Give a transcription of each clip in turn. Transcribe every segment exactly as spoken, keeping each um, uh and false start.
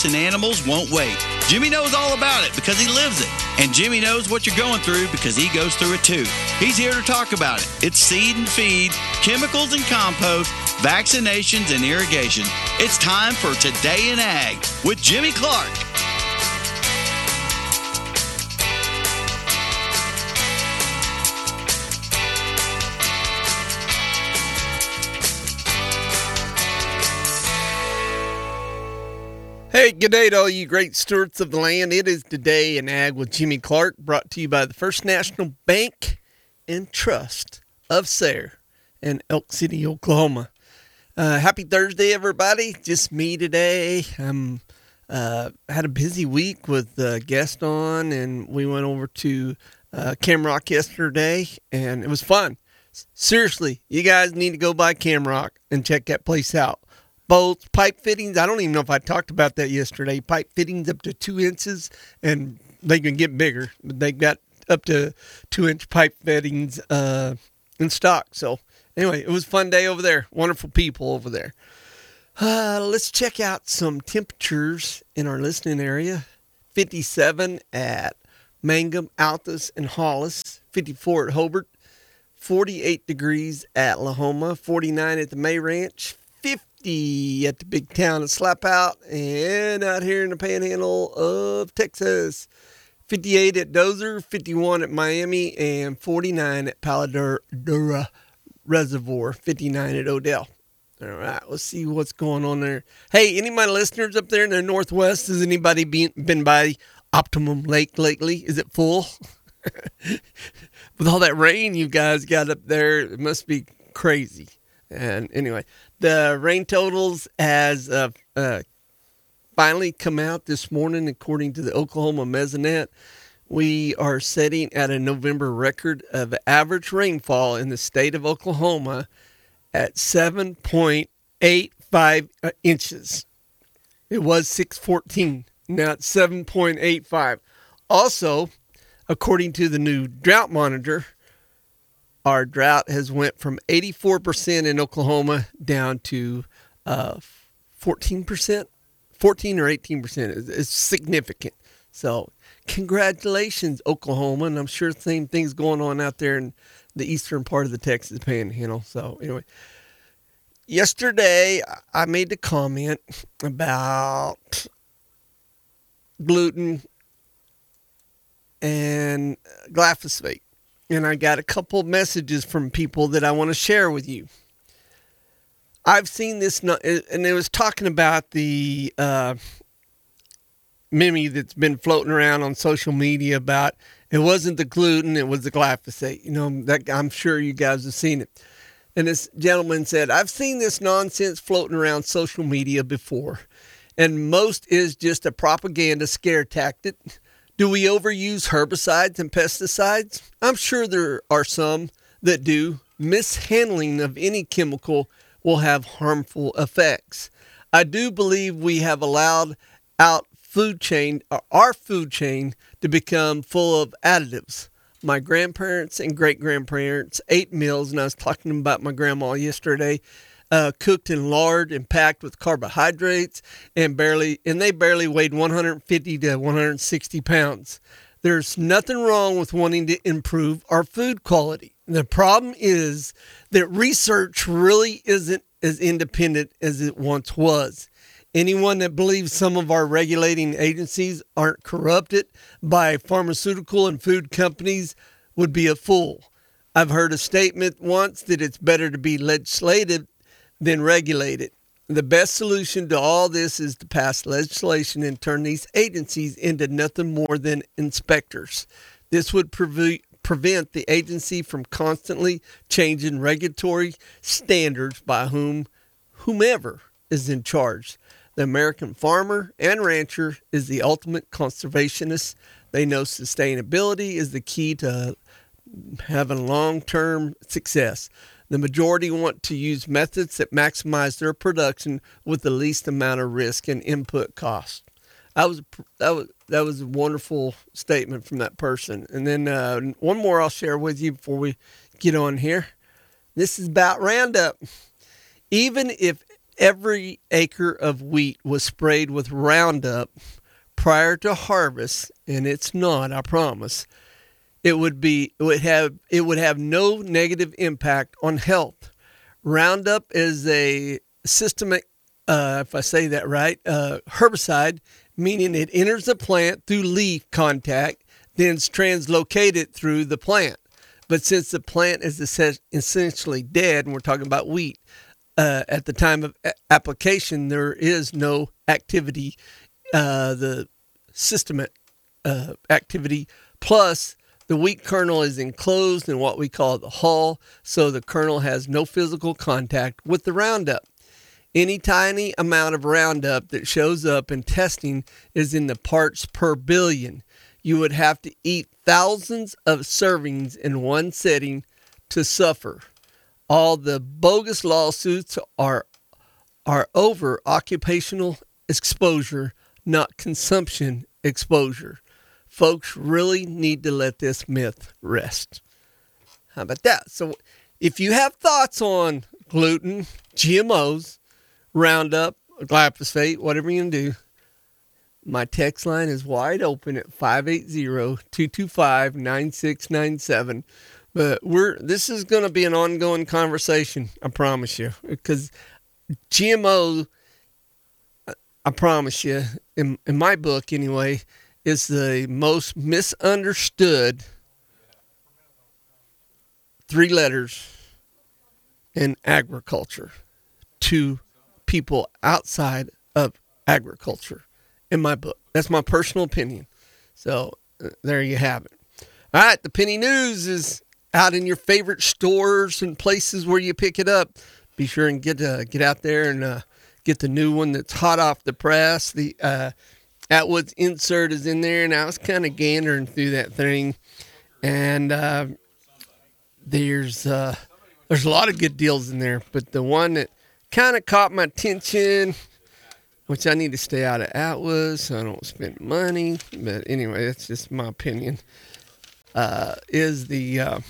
and animals won't wait. Jimmy knows all about it because he lives it. And Jimmy knows what you're going through because he goes through it too. He's here to talk about it. It's seed and feed, chemicals and compost, vaccinations and irrigation. It's time for Today in Ag with Jimmy Clark. Hey, good day to all you great stewards of the land. It is Today in Ag with Jimmy Clark, brought to you by the First National Bank and Trust of Sayre in Elk City, Oklahoma. Uh, happy Thursday, everybody. Just me today. I'm uh, had a busy week with a guest on, and we went over to uh, Camrock yesterday, and it was fun. Seriously, you guys need to go by Camrock and check that place out. Both pipe fittings, I don't even know if I talked about that yesterday. Pipe fittings up to two inches, and they can get bigger. But they got up to two-inch pipe fittings uh, in stock. So, anyway, it was a fun day over there. Wonderful people over there. Uh, let's check out some temperatures in our listening area. fifty-seven at Mangum, Altus, and Hollis. fifty-four at Hobart. forty-eight degrees at Lahoma. forty-nine at the May Ranch. fifty at the big town of Slapout, and out here in the panhandle of Texas. fifty-eight at Dozer, fifty-one at Miami, and forty-nine at Paladura Reservoir, fifty-nine at Odell. All right, let's see what's going on there. Hey, any of my listeners up there in the Northwest, has anybody been, been by Optimum Lake lately? Is it full? With all that rain you guys got up there, it must be crazy. And anyway, the rain totals has uh, uh, finally come out this morning, according to the Oklahoma Mesonet. We are setting at a November record of average rainfall in the state of Oklahoma at seven point eight five uh, inches. It was six fourteen. Now it's seven point eight five. Also, according to the new drought monitor, our drought has went from eighty-four percent in Oklahoma down to uh, fourteen percent, fourteen or eighteen percent. It's, it's significant. So congratulations, Oklahoma. And I'm sure the same thing's going on out there in the eastern part of the Texas Panhandle. So anyway, yesterday I made the comment about gluten and glyphosate. And I got a couple messages from people that I want to share with you. I've seen this, and it was talking about the uh, meme that's been floating around on social media about it wasn't the gluten, it was the glyphosate. You know, that I'm sure you guys have seen it. And this gentleman said, I've seen this nonsense floating around social media before, and most is just a propaganda scare tactic. Do we overuse herbicides and pesticides? I'm sure there are some that do. Mishandling of any chemical will have harmful effects. I do believe we have allowed out food chain, our food chain, to become full of additives. My grandparents and great-grandparents ate meals, and I was talking about my grandma yesterday, Uh, cooked in lard and packed with carbohydrates, and barely, and they barely weighed one hundred fifty to one hundred sixty pounds. There's nothing wrong with wanting to improve our food quality. The problem is that research really isn't as independent as it once was. Anyone that believes some of our regulating agencies aren't corrupted by pharmaceutical and food companies would be a fool. I've heard a statement once that it's better to be legislated than regulated. The best solution to all this is to pass legislation and turn these agencies into nothing more than inspectors. This would pre- prevent the agency from constantly changing regulatory standards by whom whomever is in charge. The American farmer and rancher is the ultimate conservationist. They know sustainability is the key to having long-term success. The majority want to use methods that maximize their production with the least amount of risk and input cost. That was that was that was a wonderful statement from that person. And then uh, one more I'll share with you before we get on here. This is about Roundup. Even if every acre of wheat was sprayed with Roundup prior to harvest, and it's not, I promise, it would be it would have it would have no negative impact on health. Roundup is a systemic, uh, if I say that right, uh, herbicide, meaning it enters the plant through leaf contact, then is translocated through the plant. But since the plant is essentially dead, and we're talking about wheat, uh, at the time of a- application, there is no activity, uh, the systemic uh, activity, plus the wheat kernel is enclosed in what we call the hull, so the kernel has no physical contact with the Roundup. Any tiny amount of Roundup that shows up in testing is in the parts per billion. You would have to eat thousands of servings in one setting to suffer. All the bogus lawsuits are are over occupational exposure, not consumption exposure. Folks really need to let this myth rest. How about that? So if you have thoughts on gluten, G M Os, Roundup, glyphosate, whatever you're going to do, my text line is wide open at five eight zero, two two five, nine six nine seven. But we're this is going to be an ongoing conversation, I promise you, because G M O, I promise you, in, in my book anyway, is the most misunderstood three letters in agriculture to people outside of agriculture, in my book. That's my personal opinion. So uh, there you have it. All right, the Penny News is out in your favorite stores and places where you pick it up. Be sure and get uh, get out there and uh, get the new one that's hot off the press. The uh, Atwood's insert is in there, and I was kind of gandering through that thing, and uh, there's uh, there's a lot of good deals in there, but the one that kind of caught my attention, which I need to stay out of Atwood so I don't spend money, but anyway, that's just my opinion, uh, is the uh,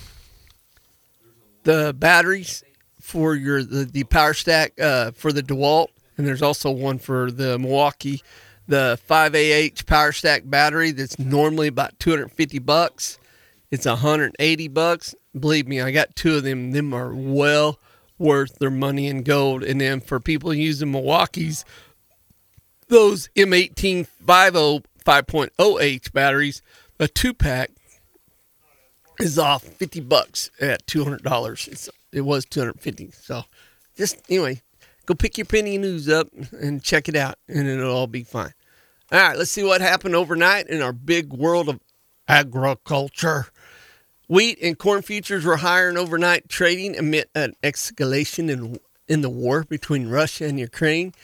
the batteries for your the, the power stack uh, for the DeWalt, and there's also one for the Milwaukee. The five A H Power Stack battery that's normally about two hundred fifty bucks. It's one hundred eighty bucks. Believe me, I got two of them. Them are well worth their money in gold. And then for people using Milwaukee's, those M eighteen five point oh H batteries, a two-pack is off fifty bucks at two hundred dollars. It's, it was two hundred fifty. So just, anyway, go pick your Penny News up and check it out, and it'll all be fine. All right, let's see what happened overnight in our big world of agriculture. Wheat and corn futures were higher in overnight trading amid an escalation in in the war between Russia and Ukraine.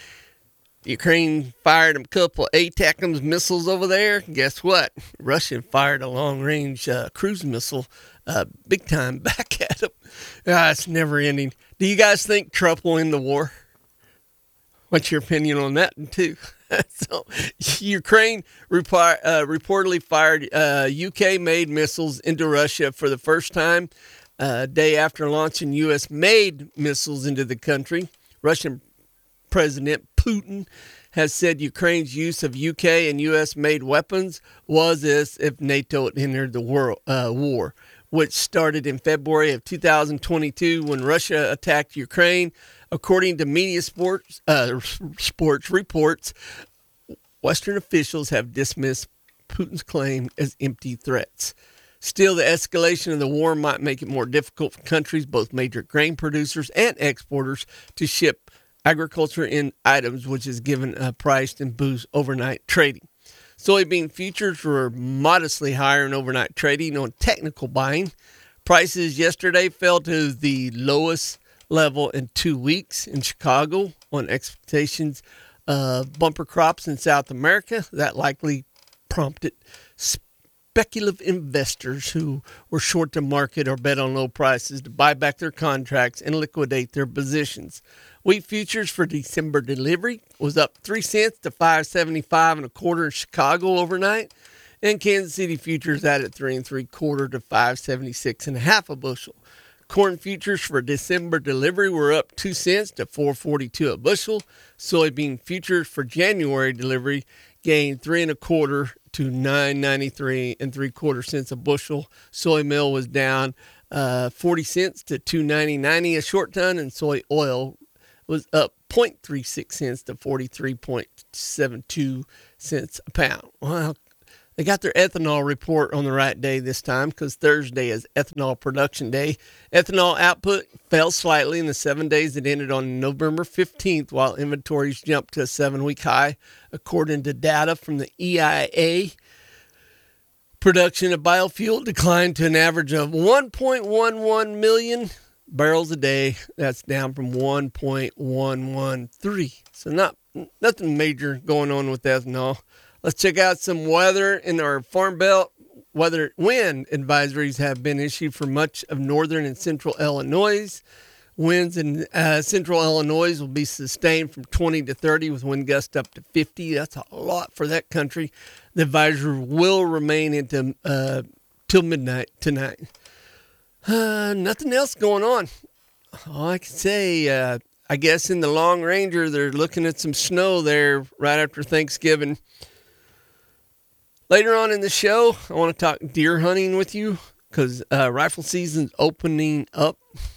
Ukraine fired a couple of ATACMS missiles over there. Guess what? Russia fired a long-range uh, cruise missile uh, big time back at them. Ah, it's never ending. Do you guys think Trump will end the war? What's your opinion on that, too? So, Ukraine repri- uh, reportedly fired uh, U K-made missiles into Russia for the first time, a uh, day after launching U S-made missiles into the country. Russian President Putin has said Ukraine's use of U K and U S-made weapons was as if NATO had entered the world, uh, war, which started in February of two thousand twenty-two when Russia attacked Ukraine. According to media sports, uh, sports reports, Western officials have dismissed Putin's claim as empty threats. Still, the escalation of the war might make it more difficult for countries, both major grain producers and exporters, to ship agriculture in items, which has given a price and boost overnight trading. Soybean futures were modestly higher in overnight trading on technical buying. Prices yesterday fell to the lowest level in two weeks in Chicago on expectations of bumper crops in South America. That likely prompted speculative investors who were short the market or bet on low prices to buy back their contracts and liquidate their positions. Wheat futures for December delivery was up three cents to five seventy-five and a quarter in Chicago overnight, and Kansas City futures added three and three quarter to five seventy-six and a half a bushel. corn futures for December delivery were up two cents to four forty-two a bushel. Soybean futures for January delivery gained three and a quarter to nine ninety-three and three quarter cents a bushel. Soy meal was down uh, forty cents to two ninety ninety a short ton, and soy oil was up zero point three six cents to forty-three point seven two cents a pound. Well, they got their ethanol report on the right day this time because Thursday is ethanol production day. Ethanol output fell slightly in the seven days that ended on November fifteenth, while inventories jumped to a seven-week high, according to data from the E I A. Production of biofuel declined to an average of one point one one million barrels a day. That's down from one point one one three. So not nothing major going on with ethanol. Let's check out some weather in our Farm Belt. Weather wind advisories have been issued for much of northern and central Illinois. Winds in uh, central Illinois will be sustained from twenty to thirty with wind gusts up to fifty. That's a lot for that country. The advisory will remain into uh, till midnight tonight. Uh, nothing else going on. All I can say, uh, I guess in the Long Ranger, they're looking at some snow there right after Thanksgiving. Later on in the show, I want to talk deer hunting with you because uh, rifle season's opening up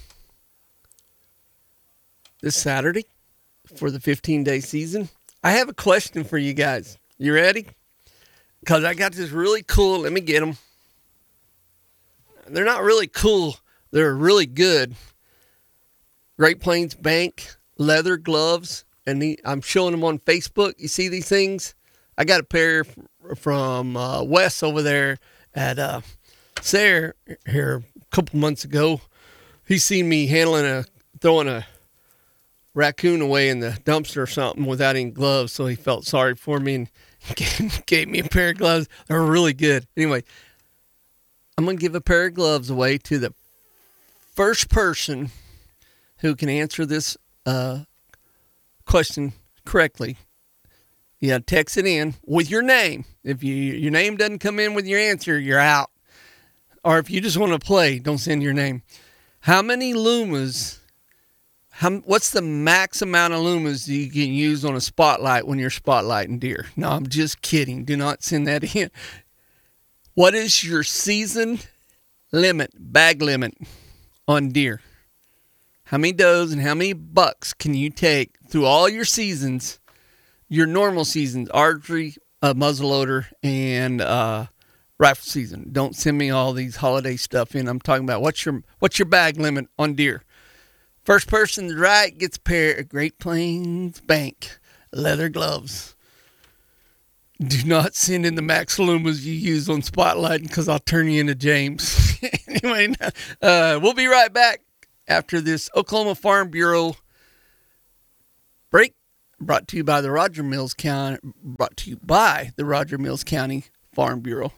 this Saturday for the fifteen-day season. I have a question for you guys. You ready? Because I got this really cool, let me get them. They're not really cool. They're really good. Great Plains Bank leather gloves. And the, I'm showing them on Facebook. You see these things? I got a pair from uh, Wes over there at uh, Sayre here a couple months ago. He seen me handling a, throwing a raccoon away in the dumpster or something without any gloves, so he felt sorry for me and gave, gave me a pair of gloves. They were really good. Anyway, I'm going to give a pair of gloves away to the first person who can answer this uh, question correctly. You got to text it in with your name. If you your name doesn't come in with your answer, you're out. Or if you just want to play, don't send your name. How many lumas, how, what's the max amount of lumas you can use on a spotlight when you're spotlighting deer? No, I'm just kidding. Do not send that in. What is your season limit, bag limit on deer? How many does and how many bucks can you take through all your seasons? Your normal seasons, archery, uh, muzzleloader, and uh, rifle season. Don't send me all these holiday stuff in. I'm talking about what's your what's your bag limit on deer. First person to right gets a pair of Great Plains Bank leather gloves. Do not send in the Max Lumas you use on spotlighting because I'll turn you into James. Anyway, uh, we'll be right back after this Oklahoma Farm Bureau break. Brought to you by the Roger Mills County. Brought to you by the Roger Mills County Farm Bureau.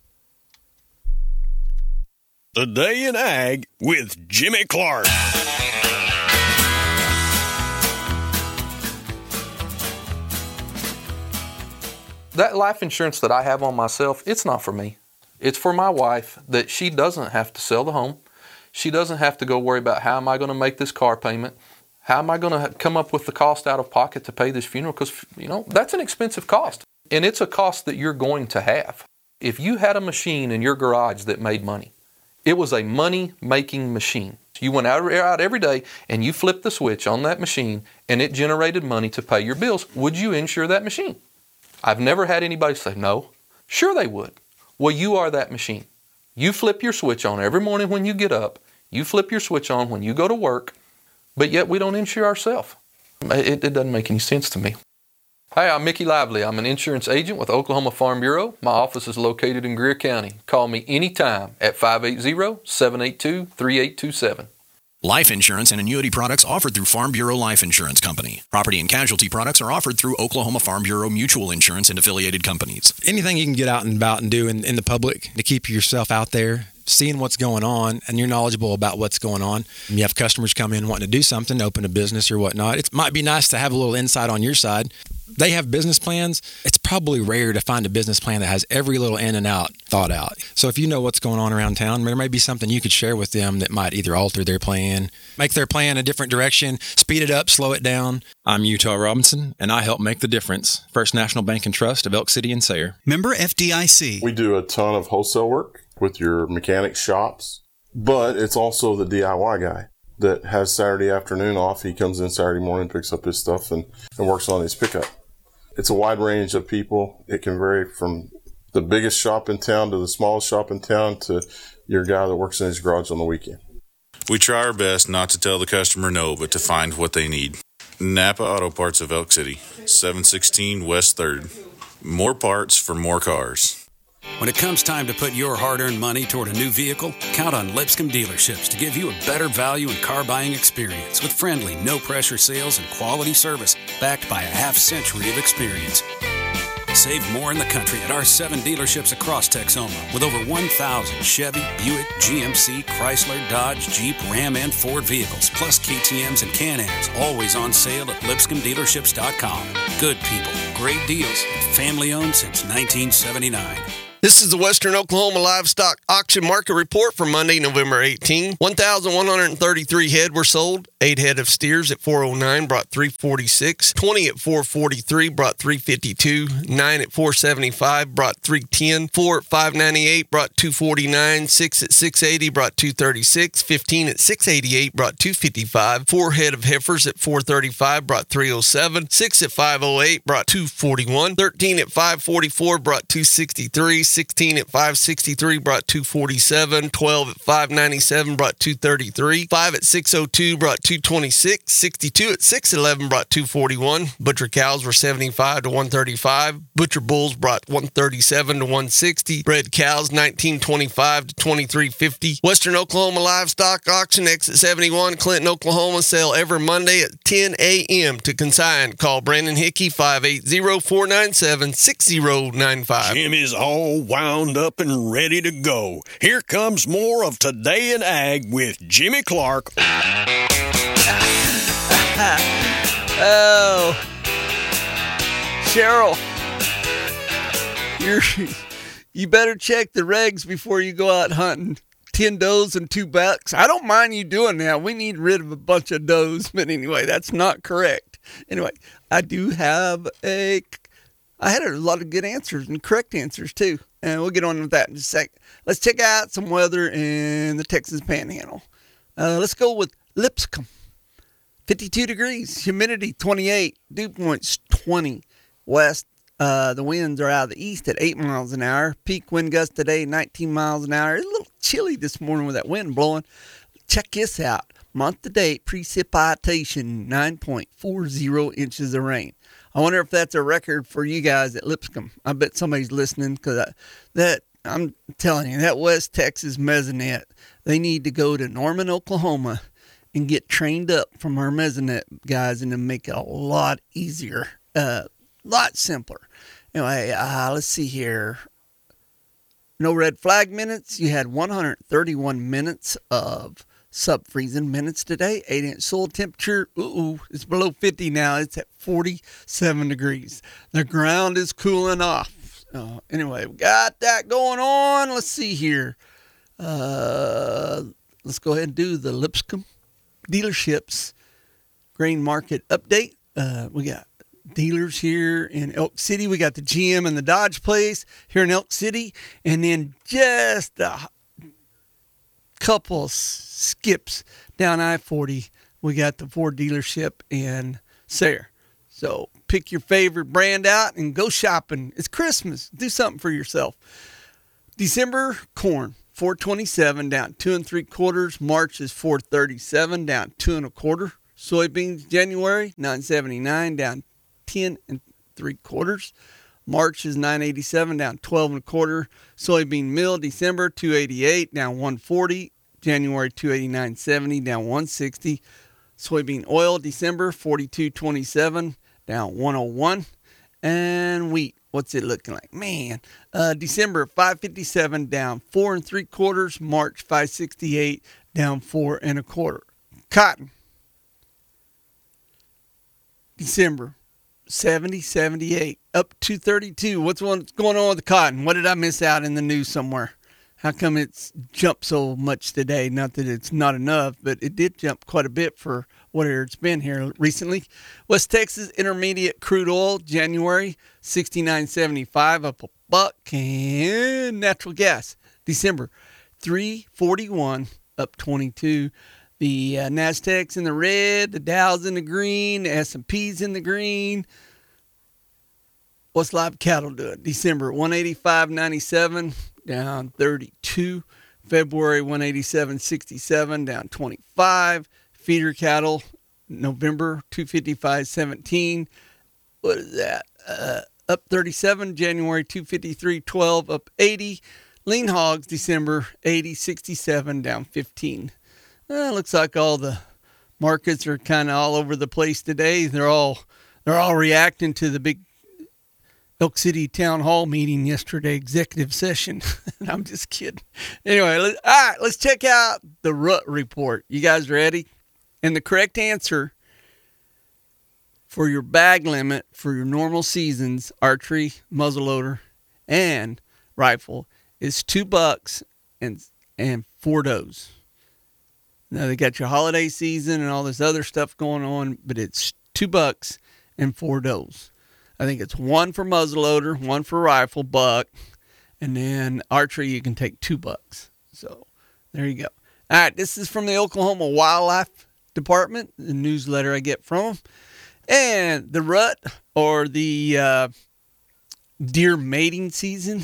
The Day in Ag with Jimmy Clark. That life insurance that I have on myself, it's not for me. It's for my wife, that she doesn't have to sell the home. She doesn't have to go worry about how am I going to make this car payment. How am I going to come up with the cost out of pocket to pay this funeral? Because, you know, that's an expensive cost. And it's a cost that you're going to have. If you had a machine in your garage that made money, it was a money-making machine. You went out, out every day and you flipped the switch on that machine and it generated money to pay your bills. Would you insure that machine? I've never had anybody say no. Sure they would. Well, you are that machine. You flip your switch on every morning when you get up. You flip your switch on when you go to work. But yet we don't insure ourselves. It, it doesn't make any sense to me. Hi, I'm Mickey Lively. I'm an insurance agent with Oklahoma Farm Bureau. My office is located in Greer County. Call me anytime at five eight zero, seven eight two, three eight two seven. Life insurance and annuity products offered through Farm Bureau Life Insurance Company. Property and casualty products are offered through Oklahoma Farm Bureau Mutual Insurance and affiliated companies. Anything you can get out and about and do in, in the public to keep yourself out there, seeing what's going on, and you're knowledgeable about what's going on. You have customers come in wanting to do something, open a business or whatnot. It might be nice to have a little insight on your side. they have business plans. It's probably rare to find a business plan that has every little in and out thought out. So if you know what's going on around town, there may be something you could share with them that might either alter their plan, make their plan a different direction, speed it up, slow it down. I'm Utah Robinson, and I help make the difference. First National Bank and Trust of Elk City and Sayre. Member F D I C. We do a ton of wholesale work with your mechanic shops, but it's also the D I Y guy that has Saturday afternoon off. He comes in Saturday morning, picks up his stuff, and, and works on his pickup. It's a wide range of people. It can vary from the biggest shop in town to the smallest shop in town to your guy that works in his garage on the weekend. We try our best not to tell the customer no, but to find what they need. Napa Auto Parts of Elk City, seven sixteen West third. More parts for more cars. When it comes time to put your hard-earned money toward a new vehicle, count on Lipscomb Dealerships to give you a better value and car buying experience with friendly, no-pressure sales and quality service backed by a half-century of experience. Save more in the country at our seven dealerships across Texoma with over one thousand Chevy, Buick, G M C, Chrysler, Dodge, Jeep, Ram, and Ford vehicles, plus K T Ms and Can-Ams, always on sale at Lipscomb Dealerships dot com. Good people, great deals, and family-owned since nineteen seventy-nine. This is the Western Oklahoma Livestock Auction Market Report for Monday, November eighteenth. one thousand one hundred thirty-three head were sold. eight head of steers at four oh nine brought three forty-six. twenty at four forty-three brought three fifty-two. nine at four seventy-five brought three ten. four at five ninety-eight brought two forty-nine. six at six eighty brought two thirty-six. fifteen at six eighty-eight brought two fifty-five. four head of heifers at four thirty-five brought three oh seven. six at five oh eight brought two forty-one. thirteen at five forty-four brought two sixty-three. sixteen at five sixty-three brought two forty-seven. twelve at five ninety-seven brought two thirty-three. five at six oh two brought two twenty-six. sixty-two at six eleven brought two forty-one. Butcher cows were seventy-five to one thirty-five. Butcher bulls brought one thirty-seven to one sixty. Bred cows nineteen twenty-five to twenty-three fifty. Western Oklahoma Livestock Auction, exit seventy-one, Clinton, Oklahoma. Sale every Monday at ten a.m. To consign, call Brandon Hickey five eight zero, four nine seven, six zero nine five. Jim is all wound up and ready to go. Here comes more of Today in Ag with Jimmy Clark. Oh, Cheryl, you're, you better check the regs before you go out hunting. ten does and two bucks. I don't mind you doing that. We need rid of a bunch of does, but anyway, that's not correct. Anyway, I do have a, I had a lot of good answers and correct answers too. And we'll get on with that in just a sec. Let's check out some weather in the Texas Panhandle. Uh, let's go with Lipscomb. fifty-two degrees, humidity twenty-eight, dew points twenty. West, uh, the winds are out of the east at eight miles an hour. Peak wind gust today, nineteen miles an hour. It's a little chilly this morning with that wind blowing. Check this out. Month to date, precipitation, nine point four zero inches of rain. I wonder if that's a record for you guys at Lipscomb. I bet somebody's listening because that, I'm telling you, that West Texas mesonet, they need to go to Norman, Oklahoma and get trained up from our mesonet guys and to make it a lot easier, a uh, lot simpler. Anyway, uh, let's see here. No red flag minutes. You had one hundred thirty-one minutes of sub-freezing minutes today. eight inch soil temperature. Ooh, it's below fifty now. It's at forty-seven degrees. The ground is cooling off. Uh, anyway, we got that going on. Let's see here. Uh, let's go ahead and do the Lipscomb dealerships grain market update. Uh, we got dealers here in Elk City. We got the G M and the Dodge place here in Elk City. And then just a couple skips down I forty, we got the Ford dealership in Sayre. So pick your favorite brand out and go shopping. It's Christmas. Do something for yourself. December corn, four twenty-seven, down two and three quarters. March is four thirty-seven, down two and a quarter. Soybeans, January, nine seventy-nine, down ten and three quarters. March is nine eighty-seven, down twelve and a quarter. Soybean meal, December, two eighty-eight, down one forty. January, two eighty-nine seventy, down one sixty. Soybean oil, December, forty-two twenty-seven, down one oh one. And wheat, what's it looking like? Man, uh, December, five fifty-seven, down four and three quarters. March, five sixty-eight, down four and a quarter. Cotton, December, seventy, seventy-eight, up two thirty-two. What's what's going on with the cotton? What did I miss out in the news somewhere? How come it's jumped so much today? Not that it's not enough, but it did jump quite a bit for whatever it's been here recently. West Texas Intermediate crude oil, January, sixty-nine seventy-five, up a buck. And natural gas, December, three forty-one, up twenty-two. The uh, NASDAQ's in the red, the Dow's in the green, the S and P's in the green. What's live cattle doing? December, one eighty-five ninety-seven, down thirty-two. February, one eighty-seven sixty-seven, down twenty-five. Feeder cattle, November, two fifty-five seventeen. What is that? Uh, up thirty-seven. January, two fifty-three twelve, up eighty. Lean hogs, December, eighty sixty-seven, down fifteen. Well, it looks like all the markets are kind of all over the place today. They're all they're all reacting to the big Elk City Town Hall meeting yesterday, executive session. I'm just kidding. Anyway, let, all right, let's check out the Rut Report. You guys ready? And the correct answer for your bag limit for your normal seasons, archery, muzzleloader, and rifle, is two bucks and and four does. Now, they got your holiday season and all this other stuff going on, but it's two bucks and four does. I think it's one for muzzleloader, one for rifle, buck, and then archery, you can take two bucks. So there you go. All right, this is from the Oklahoma Wildlife Department, the newsletter I get from them. And the rut, or the uh, deer mating season,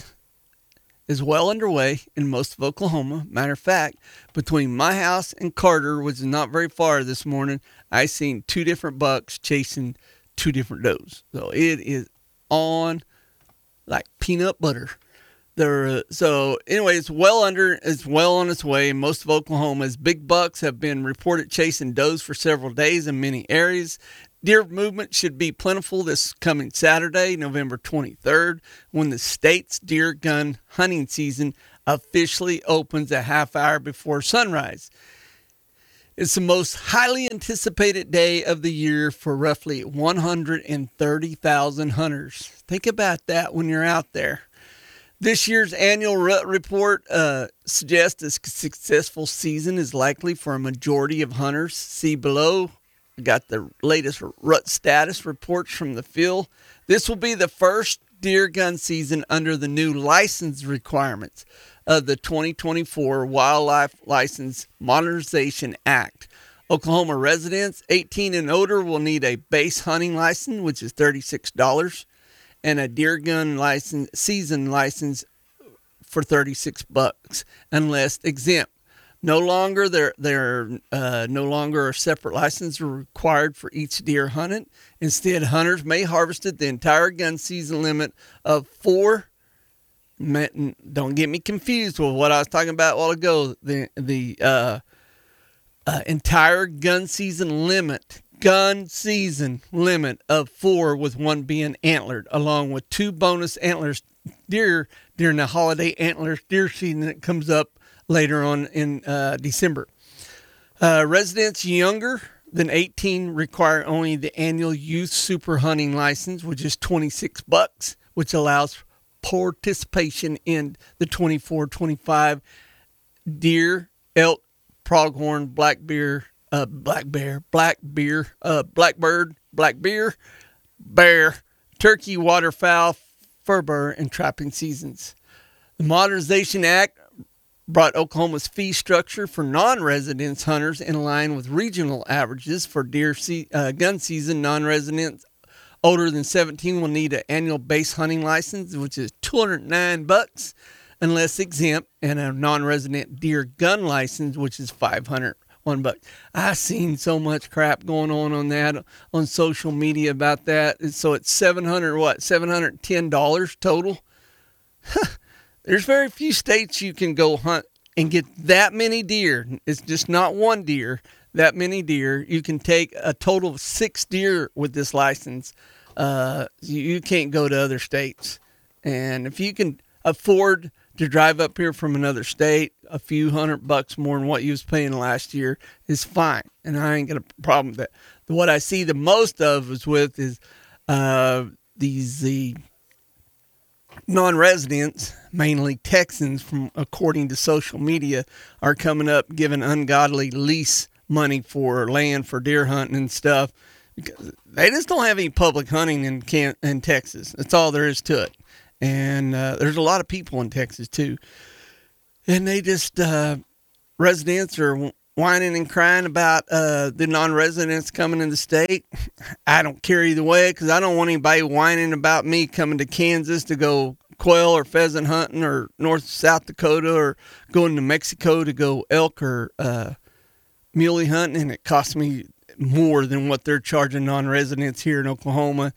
is well underway in most of Oklahoma. Matter of fact, between my house and Carter, which is not very far this morning, I seen two different bucks chasing two different does. So it is on like peanut butter. There, uh, so anyway, it's well under, it's well on its way in most of Oklahoma's big bucks have been reported chasing does for several days in many areas. Deer movement should be plentiful this coming Saturday, November twenty-third, when the state's deer gun hunting season officially opens a half hour before sunrise. It's the most highly anticipated day of the year for roughly one hundred thirty thousand hunters. Think about that when you're out there. This year's annual rut report uh, suggests a successful season is likely for a majority of hunters. See below. We got the latest rut status reports from the field. This will be the first deer gun season under the new license requirements of the twenty twenty-four Wildlife License Modernization Act. Oklahoma residents eighteen and older will need a base hunting license, which is thirty-six dollars, and a deer gun license, season license for thirty-six bucks, unless exempt. No longer there, there uh, no longer a separate license required for each deer hunted. Instead, hunters may harvest the entire gun season limit of four. Don't get me confused with what I was talking about a while ago. The the uh, uh, entire gun season limit, gun season limit of four, with one being antlered, along with two bonus antlers deer during the holiday antlers deer season that comes up later on in uh, December. Uh, residents younger than eighteen require only the annual youth super hunting license, which is twenty-six bucks, which allows participation in the twenty-four twenty-five deer, elk, pronghorn, black bear, uh, black bear, black bear, uh, blackbird, black bear, bear, turkey, waterfowl, furbear, and trapping seasons. The Modernization Act brought Oklahoma's fee structure for non-residents hunters in line with regional averages for deer se- uh, gun season. Non-residents older than seventeen will need an annual base hunting license, which is two hundred nine bucks, unless exempt, and a non-resident deer gun license, which is five hundred one buck. I've seen so much crap going on on that on social media about that. And so it's seven hundred what seven hundred ten dollars total. There's very few states you can go hunt and get that many deer. It's just not one deer, that many deer. You can take a total of six deer with this license. Uh, you, you can't go to other states. And if you can afford to drive up here from another state, a few hundred bucks more than what you was paying last year is fine. And I ain't got a problem with that. What I see the most of is with is uh, these the non-residents, mainly Texans, from according to social media, are coming up giving ungodly lease money for land for deer hunting and stuff. Because they just don't have any public hunting in Can- in Texas. That's all there is to it. And uh, there's a lot of people in Texas too, and they just uh, residents are whining and crying about uh, the non-residents coming in the state. I don't care either way, because I don't want anybody whining about me coming to Kansas to go quail or pheasant hunting, or North South Dakota, or going to Mexico to go elk or uh, muley hunting, and it costs me more than what they're charging non-residents here in Oklahoma.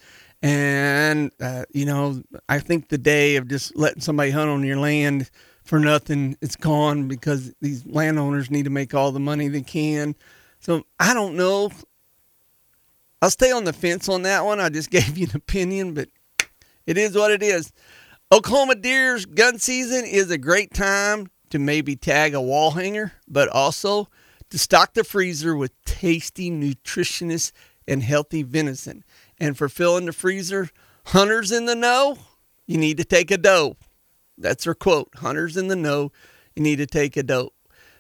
And, uh, you know, I think the day of just letting somebody hunt on your land for nothing, it's gone, because these landowners need to make all the money they can. So I don't know. I'll stay on the fence on that one. I just gave you an opinion, but it is what it is. Oklahoma deer's gun season is a great time to maybe tag a wall hanger, but also to stock the freezer with tasty, nutritious, and healthy venison. And for filling the freezer, hunters in the know, you need to take a doe. That's her quote. Hunters in the know, you need to take a doe.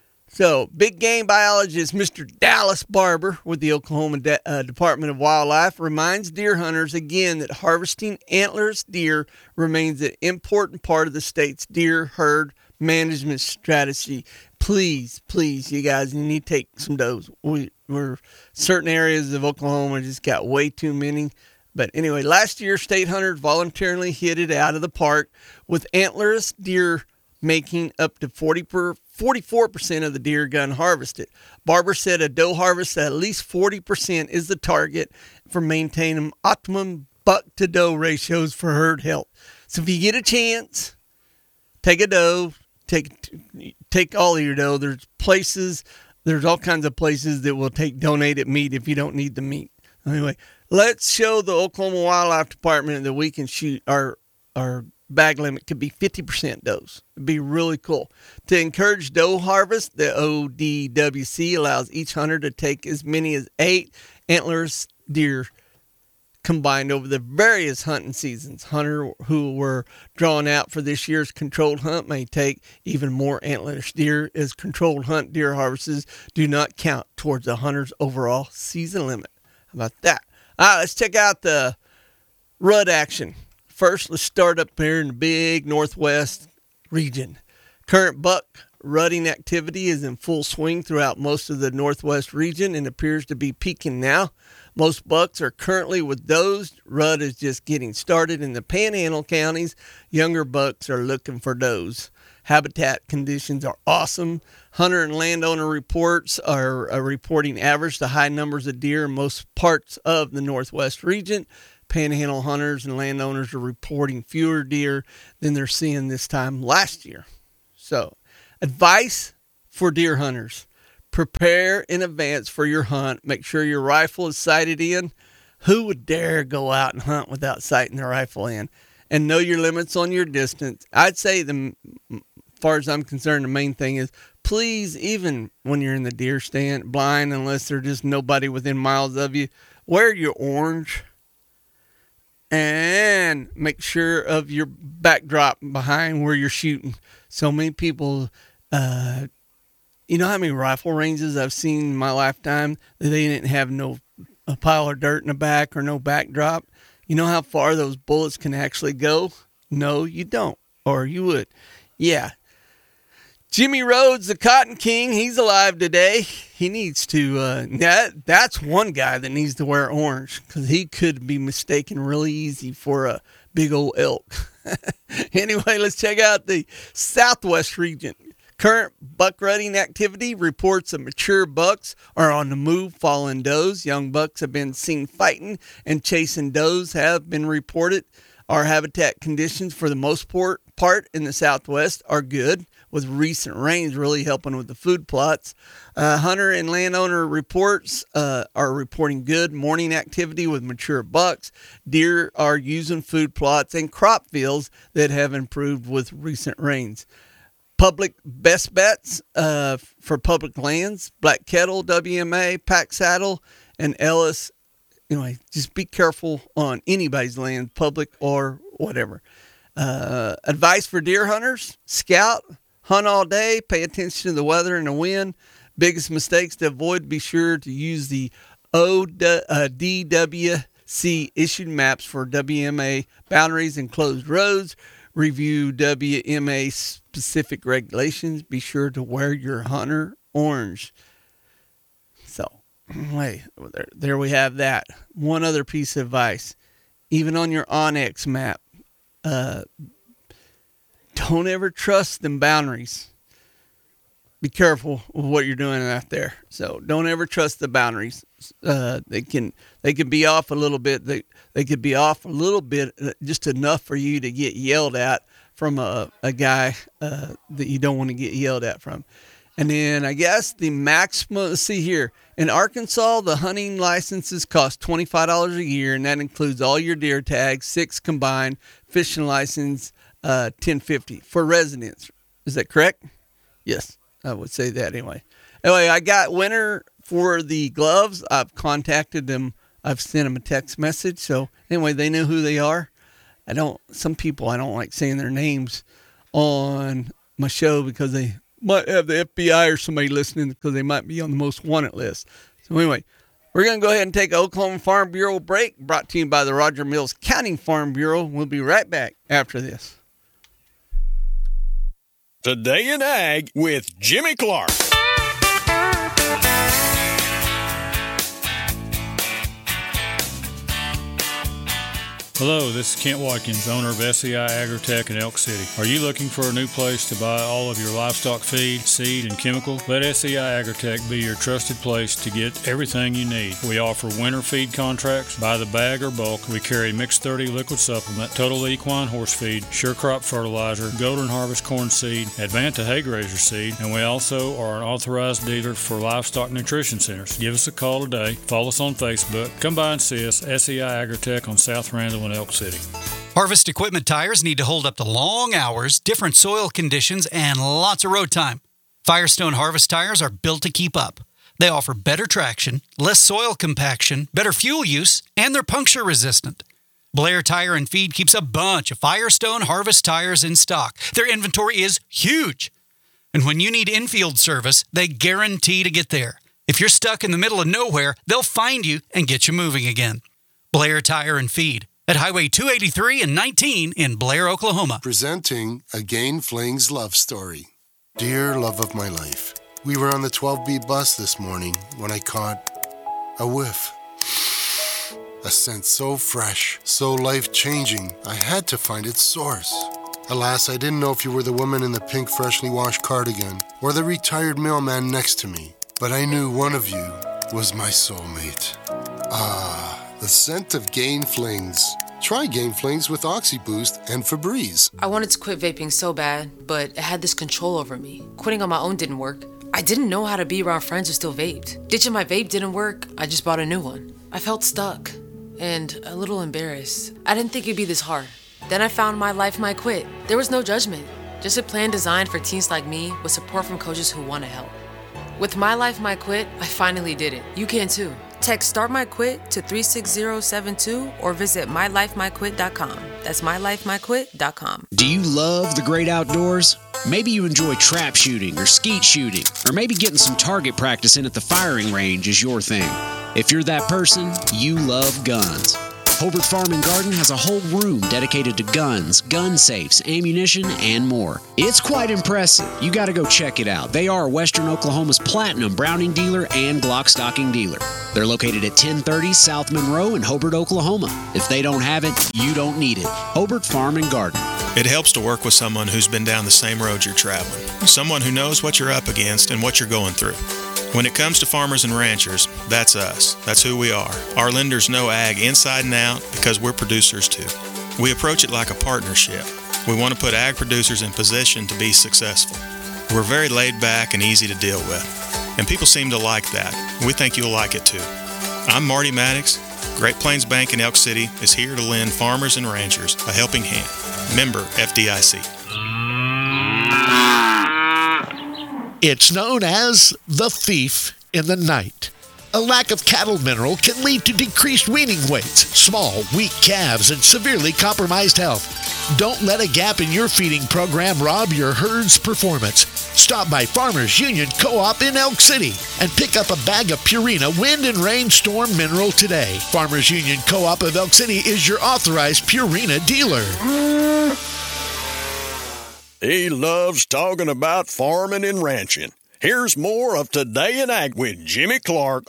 So, big game biologist Mister Dallas Barber with the Oklahoma De- uh, Department of Wildlife reminds deer hunters again that harvesting antlerless deer remains an important part of the state's deer herd management strategy. Please, please, you guys, you need to take some does. We, we're certain areas of Oklahoma just got way too many. But anyway, last year, state hunters voluntarily hit it out of the park, with antlerless deer making up to forty per, forty-four percent of the deer gun harvested. Barber said a doe harvest at least forty percent is the target for maintaining optimum buck-to-doe ratios for herd health. So if you get a chance, take a doe, take take all of your doe. There's places, there's all kinds of places that will take donated meat if you don't need the meat. Anyway, let's show the Oklahoma Wildlife Department that we can shoot our our bag limit could be fifty percent does. It'd be really cool. To encourage doe harvest, the O D W C allows each hunter to take as many as eight antlerless deer combined over the various hunting seasons. Hunters who were drawn out for this year's controlled hunt may take even more antlerless deer, as controlled hunt deer harvests do not count towards the hunter's overall season limit. How about that? All right, let's check out the rut action. First, let's start up here in the big northwest region. Current buck rutting activity is in full swing throughout most of the northwest region and appears to be peaking now. Most bucks are currently with does. Rut is just getting started in the Panhandle counties. Younger bucks are looking for does. Habitat conditions are awesome. Hunter and landowner reports are, are reporting average to high numbers of deer in most parts of the northwest region. Panhandle hunters and landowners are reporting fewer deer than they're seeing this time last year. So, advice for deer hunters: prepare in advance for your hunt. Make sure your rifle is sighted in. Who would dare go out and hunt without sighting their rifle in? And know your limits on your distance. I'd say, the, as far as I'm concerned, the main thing is, please, even when you're in the deer stand, blind, unless there's just nobody within miles of you, wear your orange. And make sure of your backdrop behind where you're shooting. So many people, uh, you know how many rifle ranges I've seen in my lifetime that they didn't have no a pile of dirt in the back or no backdrop? You know how far those bullets can actually go? No, you don't. Or you would. Yeah. Jimmy Rhodes, the Cotton King, he's alive today. He needs to, uh, that, that's one guy that needs to wear orange, because he could be mistaken really easy for a big old elk. Anyway, let's check out the southwest region. Current buck rutting activity reports of mature bucks are on the move following does. Young bucks have been seen fighting and chasing does have been reported. Our habitat conditions for the most part, part in the southwest are good, with recent rains really helping with the food plots. Uh, hunter and landowner reports uh, are reporting good morning activity with mature bucks. Deer are using food plots and crop fields that have improved with recent rains. Public best bets uh, for public lands: Black Kettle, W M A, Pack Saddle, and Ellis anyway, just be careful on anybody's land, public or whatever. Uh, advice for deer hunters: scout, hunt all day, pay attention to the weather and the wind. Biggest mistakes to avoid: be sure to use the O D W C issued maps for W M A boundaries and closed roads. Review W M A specific regulations. Be sure to wear your hunter orange. So, wait, there, there we have that. One other piece of advice: even on your Onyx map, uh, don't ever trust them boundaries. Be careful with what you're doing out there. So don't ever trust the boundaries. Uh, they can they can be off a little bit. They they could be off a little bit, just enough for you to get yelled at from a a guy uh, that you don't want to get yelled at from. And then I guess the maximum. Let's see here. In Arkansas, the hunting licenses cost twenty-five dollars a year, and that includes all your deer tags, six combined, fishing license, uh, ten fifty for residents. Is that correct? Yes. I would say that anyway. Anyway, I got winner for the gloves. I've contacted them. I've sent them a text message. So anyway, they know who they are. I don't, some people, I don't like saying their names on my show because they might have the F B I or somebody listening because they might be on the most wanted list. So anyway, we're going to go ahead and take an Oklahoma Farm Bureau break, brought to you by the Roger Mills County Farm Bureau. We'll be right back after this. Today in Ag with Jimmy Clark. Hello, this is Kent Watkins, owner of S E I Agritech in Elk City. Are you looking for a new place to buy all of your livestock feed, seed, and chemical? Let S E I Agritech be your trusted place to get everything you need. We offer winter feed contracts, by the bag or bulk. We carry Mix thirty liquid supplement, Total Equine horse feed, Sure Crop fertilizer, Golden Harvest corn seed, Advanta hay grazer seed, and we also are an authorized dealer for livestock nutrition centers. Give us a call today. Follow us on Facebook. Come by and see us, S E I Agritech on South Randall in Elk City. Harvest equipment tires need to hold up to long hours, different soil conditions, and lots of road time. Firestone Harvest tires are built to keep up. They offer better traction, less soil compaction, better fuel use, and they're puncture resistant. Blair Tire and Feed keeps a bunch of Firestone Harvest tires in stock. Their inventory is huge. And when you need infield service, they guarantee to get there. If you're stuck in the middle of nowhere, they'll find you and get you moving again. Blair Tire and Feed at Highway two eighty-three and nineteen in Blair, Oklahoma. Presenting a Gain Flings love story. Dear love of my life, we were on the twelve B bus this morning when I caught a whiff. A scent so fresh, so life-changing, I had to find its source. Alas, I didn't know if you were the woman in the pink freshly washed cardigan or the retired mailman next to me, but I knew one of you was my soulmate. Ah. The scent of Gain Flings. Try Gain Flings with OxyBoost and Febreze. I wanted to quit vaping so bad, but it had this control over me. Quitting on my own didn't work. I didn't know how to be around friends who still vaped. Ditching my vape didn't work. I just bought a new one. I felt stuck and a little embarrassed. I didn't think it'd be this hard. Then I found My Life, My Quit. There was no judgment. Just a plan designed for teens like me with support from coaches who want to help. With My Life, My Quit, I finally did it. You can too. Text Start My Quit to three six zero seven two or visit my life my quit dot com. That's my life my quit dot com. Do you love the great outdoors? Maybe you enjoy trap shooting or skeet shooting, or maybe getting some target practice in at the firing range is your thing. If you're that person, you love guns. Hobart Farm and Garden has a whole room dedicated to guns, gun safes, ammunition, and more. It's quite impressive. You got to go check it out. They are Western Oklahoma's platinum Browning dealer and Glock stocking dealer. They're located at ten thirty South Monroe in Hobart, Oklahoma. If they don't have it, you don't need it. Hobart Farm and Garden. It helps to work with someone who's been down the same road you're traveling. Someone who knows what you're up against and what you're going through. When it comes to farmers and ranchers, that's us. That's who we are. Our lenders know ag inside and out because we're producers too. We approach it like a partnership. We want to put ag producers in position to be successful. We're very laid back and easy to deal with. And people seem to like that. We think you'll like it too. I'm Marty Maddox. Great Plains Bank in Elk City is here to lend farmers and ranchers a helping hand. Member F D I C. It's known as the thief in the night. A lack of cattle mineral can lead to decreased weaning weights, small, weak calves, and severely compromised health. Don't let a gap in your feeding program rob your herd's performance. Stop by Farmers Union Co-op in Elk City and pick up a bag of Purina Wind and Rainstorm Mineral today. Farmers Union Co-op of Elk City is your authorized Purina dealer. He loves talking about farming and ranching. Here's more of Today in Ag with Jimmy Clark.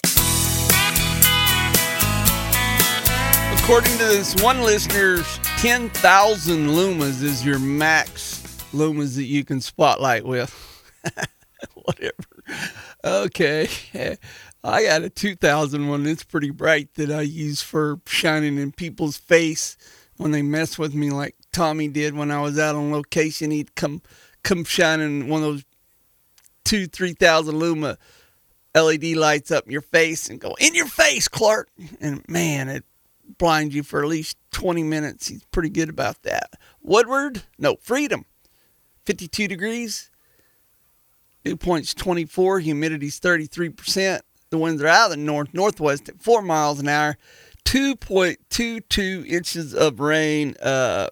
According to this one listener, ten thousand lumas is your max lumas that you can spotlight with. Whatever. Okay. I got a two thousand one that's pretty bright that I use for shining in people's face when they mess with me, like Tommy did when I was out on location. He'd come come shining one of those two, three thousand luma L E D lights up in your face and go, "In your face, Clark." And man, it blinds you for at least twenty minutes. He's pretty good about that. Woodward, no, Freedom, fifty-two degrees. Dew point's twenty-four, humidity's thirty-three percent. The winds are out of the north, northwest at four miles an hour. two point two two inches of rain uh,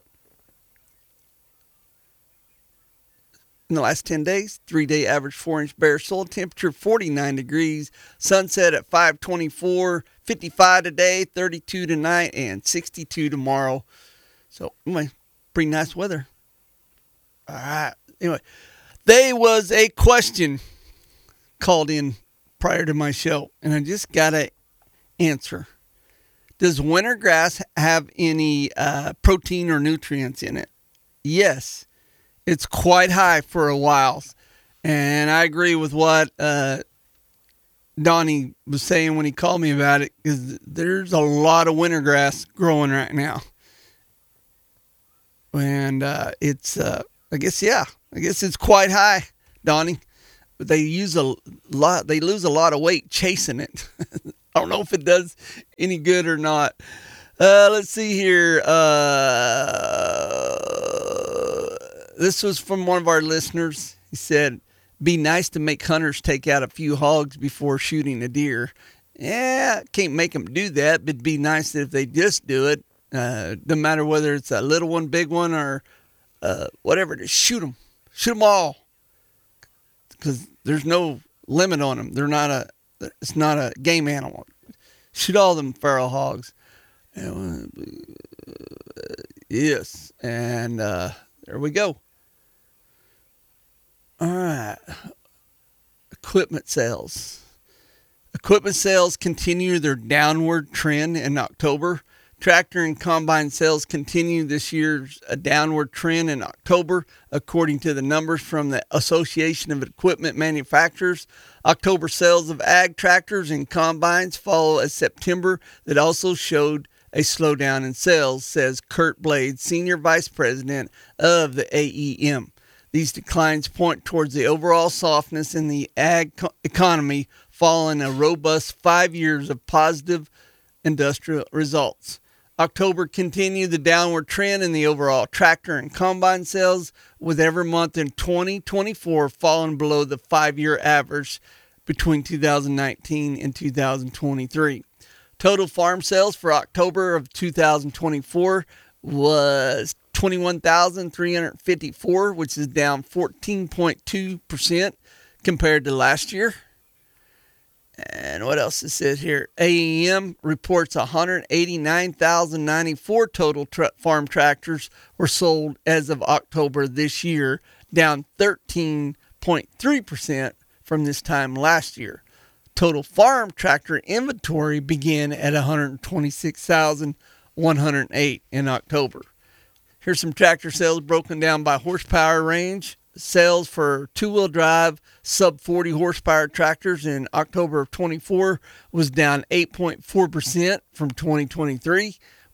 in the last ten days. Three-day average four-inch bare soil temperature, forty-nine degrees. Sunset at five twenty-four, fifty-five today, thirty-two tonight, and sixty-two tomorrow. So, anyway, pretty nice weather. All right. Anyway, there was a question called in prior to my show, and I just got to answer. Does winter grass have any uh, protein or nutrients in it? Yes. It's quite high for a while. And I agree with what uh, Donnie was saying when he called me about it, because there's a lot of winter grass growing right now. And uh, it's, uh, I guess, yeah, I guess it's quite high, Donnie. But they use a lot, they lose a lot of weight chasing it. I don't know if it does any good or not. Uh, let's see here. Uh, this was from one of our listeners. He said, "Be nice to make hunters take out a few hogs before shooting a deer." Yeah, can't make them do that, but it'd be nice if they just do it. Uh, no matter whether it's a little one, big one, or uh, whatever, just shoot them. Shoot them all. Because there's no limit on them. They're not a, it's not a game animal. Shoot all them feral hogs. Yes. And uh, there we go. All right. Equipment sales. Equipment sales continue their downward trend in October. Tractor and combine sales continue this year's a downward trend in October, according to the numbers from the Association of Equipment Manufacturers. October sales of ag tractors and combines follow a September that also showed a slowdown in sales, says Kurt Blades, Senior Vice President of the A E M. These declines point towards the overall softness in the ag co- economy following a robust five years of positive industrial results. October continued the downward trend in the overall tractor and combine sales, with every month in twenty twenty-four falling below the five-year average between two thousand nineteen and two thousand twenty-three. Total farm sales for October of two thousand twenty-four was twenty-one thousand three hundred fifty-four, which is down fourteen point two percent compared to last year. And what else is it here? A E M reports one hundred eighty-nine thousand ninety-four total tra- farm tractors were sold as of October this year, down thirteen point three percent from this time last year. Total farm tractor inventory began at one hundred twenty-six thousand one hundred eight in October. Here's some tractor sales broken down by horsepower range. Sales for two-wheel drive sub forty horsepower tractors in October of twenty-four was down eight point four percent from twenty twenty-three,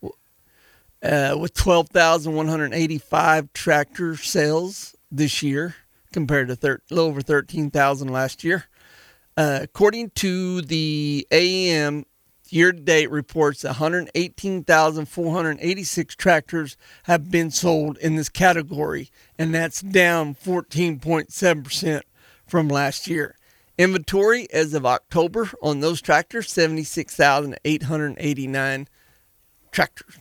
uh, with twelve thousand one hundred eighty-five tractor sales this year compared to thir- a little over thirteen thousand last year. Uh, according to the A E M, year-to-date reports one hundred eighteen thousand four hundred eighty-six tractors have been sold in this category, and that's down fourteen point seven percent from last year. Inventory as of October on those tractors, seventy-six thousand eight hundred eighty-nine tractors.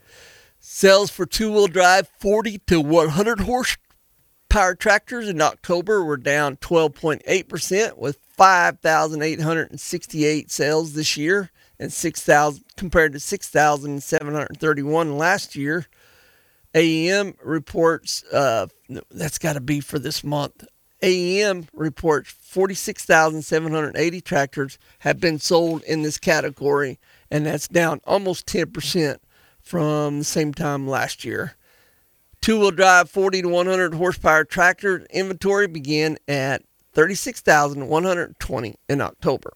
Sales for two-wheel drive forty to one hundred horsepower tractors in October were down twelve point eight percent, with five thousand eight hundred sixty-eight sales this year and six thousand compared to six thousand seven hundred thirty-one last year. A E M reports uh, that's got to be for this month. A E M reports forty-six thousand seven hundred eighty tractors have been sold in this category, and that's down almost ten percent from the same time last year. Two-wheel drive forty to one hundred horsepower tractor inventory began at thirty-six thousand one hundred twenty in October.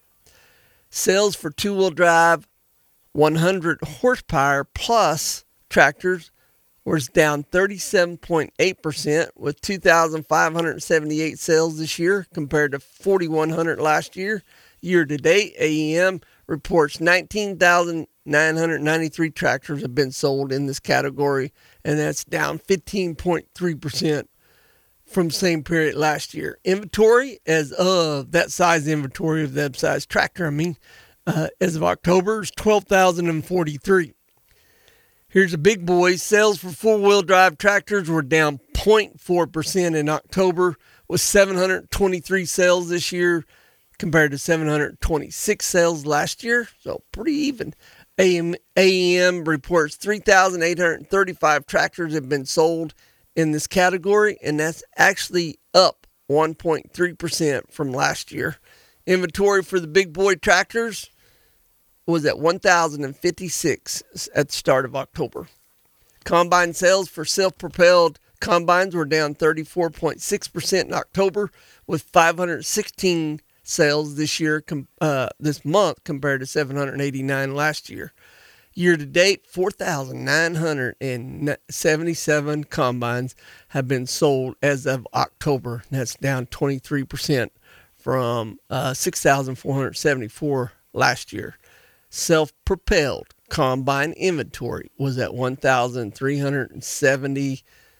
Sales for two-wheel drive one hundred horsepower plus tractors was down thirty-seven point eight percent, with two thousand five hundred seventy-eight sales this year compared to four thousand one hundred last year. Year to date, A E M reports nineteen thousand nine hundred ninety-three tractors have been sold in this category, and that's down fifteen point three percent from same period last year. Inventory as of that size inventory of that size tractor, I mean, uh, as of October is twelve thousand forty-three. Here's a big boy. Sales for four-wheel drive tractors were down zero point four percent in October, with seven hundred twenty-three sales this year compared to seven hundred twenty-six sales last year, so pretty even. A E M reports three thousand eight hundred thirty-five tractors have been sold in this category, and that's actually up one point three percent from last year. Inventory for the big boy tractors was at one thousand fifty-six at the start of October. Combine sales for self-propelled combines were down thirty-four point six percent in October, with five hundred sixteen sales this year, uh, this month, compared to seven hundred eighty-nine last year. Year to date, four thousand nine hundred seventy-seven combines have been sold as of October. That's down twenty-three percent from uh, six thousand four hundred seventy-four last year. Self-propelled combine inventory was at one thousand three hundred seventy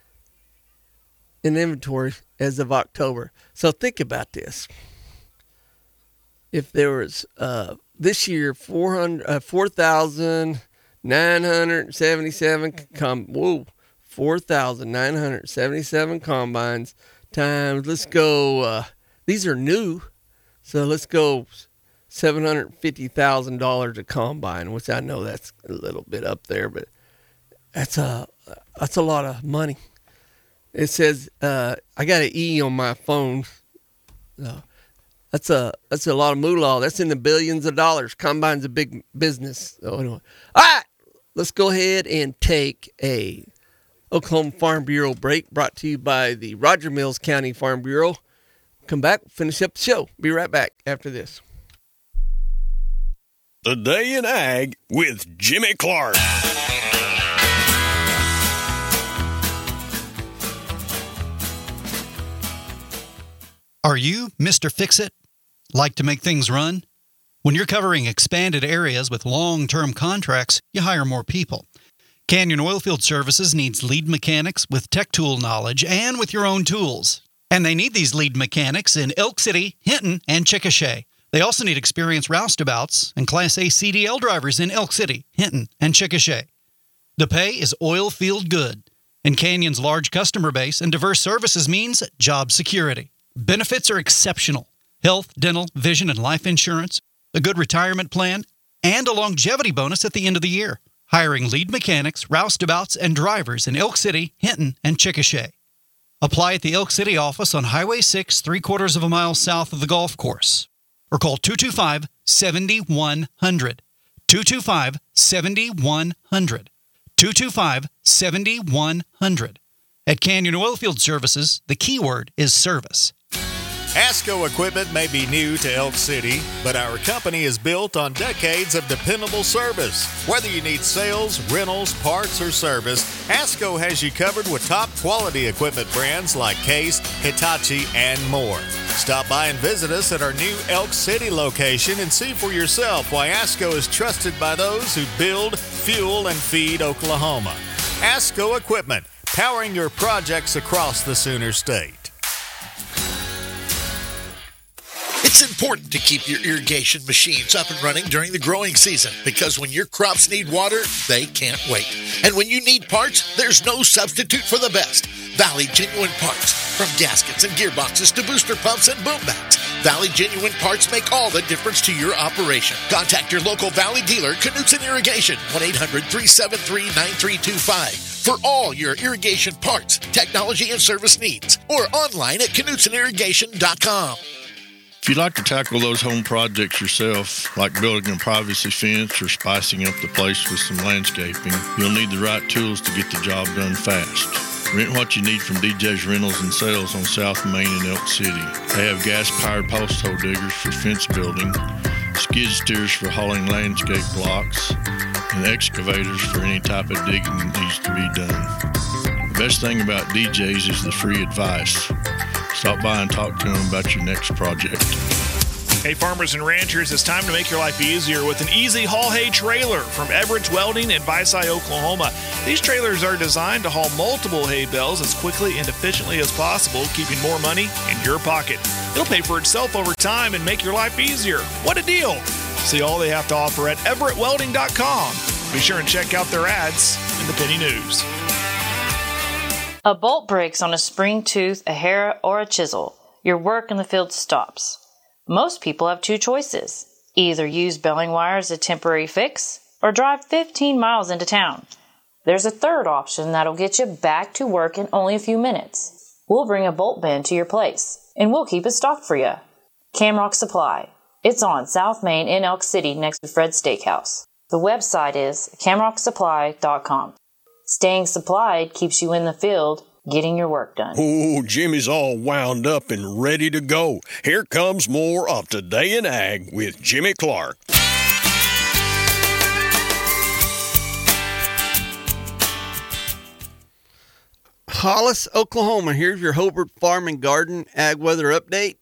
in inventory as of October. So think about this. If there was uh, this year four hundred, uh, four thousand nine hundred seventy-seven com, whoa, four thousand nine hundred seventy-seven combines times, let's go, uh, these are new, so let's go seven hundred fifty thousand dollars a combine, which I know that's a little bit up there, but that's a, that's a lot of money. It says, uh, I got an E on my phone. Uh, that's a that's a lot of moolah. That's in the billions of dollars. Combine's a big business. So anyway. All right, let's go ahead and take a Oklahoma Farm Bureau break, brought to you by the Roger Mills County Farm Bureau. Come back, finish up the show. Be right back after this. Today in Ag with Jimmy Clark. Are you Mister Fix-It? Like to make things run? When you're covering expanded areas with long-term contracts, you hire more people. Canyon Oilfield Services needs lead mechanics with tech tool knowledge and with your own tools. And they need these lead mechanics in Elk City, Hinton, and Chickasha. They also need experienced roustabouts and Class A C D L drivers in Elk City, Hinton, and Chickasha. The pay is oil field good, and Canyon's large customer base and diverse services means job security. Benefits are exceptional. Health, dental, vision, and life insurance, a good retirement plan, and a longevity bonus at the end of the year. Hiring lead mechanics, roustabouts, and drivers in Elk City, Hinton, and Chickasha. Apply at the Elk City office on Highway six, three quarters of a mile south of the golf course. Or call two two five, seven one zero zero. two two five, seven one zero zero. two two five, seven one zero zero. At Canyon Oilfield Services, the key word is service. ASCO equipment may be new to Elk City, but our company is built on decades of dependable service. Whether you need sales, rentals, parts, or service, ASCO has you covered with top quality equipment brands like Case, Hitachi, and more. Stop by and visit us at our new Elk City location and see for yourself why ASCO is trusted by those who build, fuel, and feed Oklahoma. ASCO Equipment, powering your projects across the Sooner State. It's important to keep your irrigation machines up and running during the growing season because when your crops need water, they can't wait. And when you need parts, there's no substitute for the best. Valley Genuine Parts. From gaskets and gearboxes to booster pumps and boom mats, Valley Genuine Parts make all the difference to your operation. Contact your local Valley dealer, Knutson Irrigation, one eight hundred, three seven three, nine three two five. For all your irrigation parts, technology, and service needs. Or online at knutson irrigation dot com. If you'd like to tackle those home projects yourself, like building a privacy fence or spicing up the place with some landscaping, you'll need the right tools to get the job done fast. Rent what you need from D J's Rentals and Sales on South Main in Elk City. They have gas-powered post hole diggers for fence building, skid steers for hauling landscape blocks, and excavators for any type of digging that needs to be done. The best thing about D J's is the free advice. Stop by and talk to them about your next project. Hey farmers and ranchers, it's time to make your life easier with an easy haul hay trailer from Everett's Welding in Visay, Oklahoma. These trailers are designed to haul multiple hay bales as quickly and efficiently as possible, keeping more money in your pocket. It'll pay for itself over time and make your life easier. What a deal! See all they have to offer at everett welding dot com. Be sure and check out their ads in the Penny News. A bolt breaks on a spring tooth, a hair, or a chisel. Your work in the field stops. Most people have two choices. Either use baling wire as a temporary fix, or drive fifteen miles into town. There's a third option that'll get you back to work in only a few minutes. We'll bring a bolt bend to your place, and we'll keep it stocked for you. Camrock Supply. It's on South Main in Elk City next to Fred's Steakhouse. The website is camrock supply dot com. Staying supplied keeps you in the field, getting your work done. Oh, Jimmy's all wound up and ready to go. Here comes more of Today in Ag with Jimmy Clark. Hollis, Oklahoma. Here's your Hobart Farm and Garden Ag Weather Update.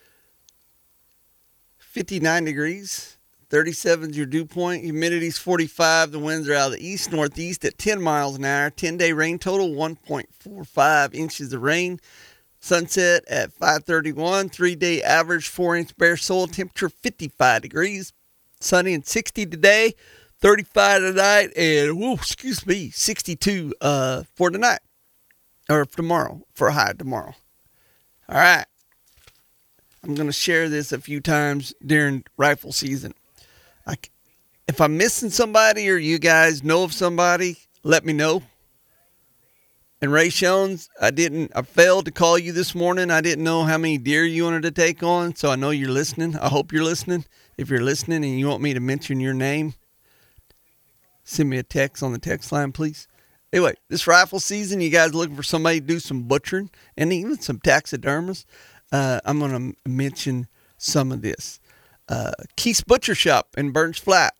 fifty-nine degrees. thirty-seven is your dew point. Humidity's forty-five. The winds are out of the east-northeast at ten miles an hour. ten-day rain total, one point four five inches of rain. Sunset at five thirty-one. Three-day average, four-inch bare soil temperature, fifty-five degrees. Sunny and sixty today, thirty-five tonight, and, whoa, excuse me, sixty-two uh, for tonight. Or tomorrow, for a high tomorrow. All right. I'm going to share this a few times during rifle season. I, if I'm missing somebody or you guys know of somebody, let me know. And Ray Shones, I didn't, I failed to call you this morning. I didn't know how many deer you wanted to take on, so I know you're listening. I hope you're listening. If you're listening and you want me to mention your name, send me a text on the text line, please. Anyway, this rifle season, you guys looking for somebody to do some butchering and even some taxidermists, uh, I'm going to mention some of this. Uh, Keith's Butcher Shop in Burns Flat.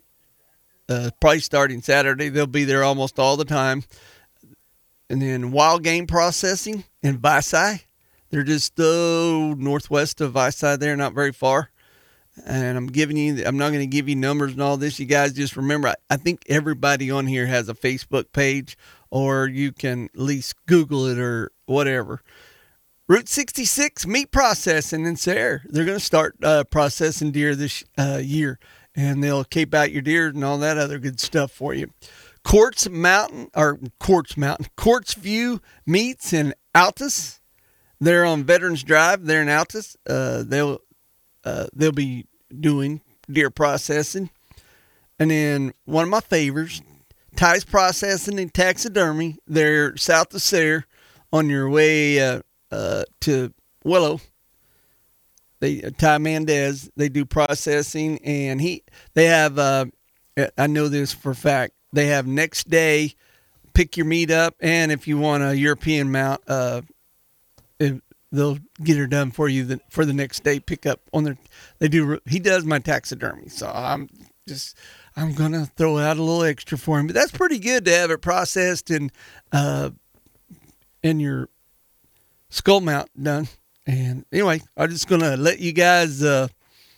Uh, probably starting Saturday. They'll be there almost all the time. And then Wild Game Processing in Visay. They're just uh, northwest of Visay there, not very far. And I'm giving you, I'm not going to give you numbers and all this. You guys just remember, I, I think everybody on here has a Facebook page, or you can at least Google it or whatever. Route sixty-six Meat Processing in Sayre. They're going to start uh, processing deer this uh, year, and they'll keep out your deer and all that other good stuff for you. Quartz Mountain, or Quartz Mountain, Quartz View Meats in Altus. They're on Veterans Drive. They're in Altus. Uh, they'll uh, they'll be doing deer processing. And then one of my favorites, Ty's Processing and Taxidermy. They're south of Sayre on your way uh, uh, to Willow. They uh, Ty Mendez. They do processing, and he they have. Uh, I know this for a fact. They have next day pick your meat up, and if you want a European mount, uh, it, they'll get her done for you the, for the next day pickup on their. They do. He does my taxidermy, so I'm just I'm gonna throw out a little extra for him. But that's pretty good to have it processed and uh, and your skull mount done. And anyway, I'm just gonna let you guys uh,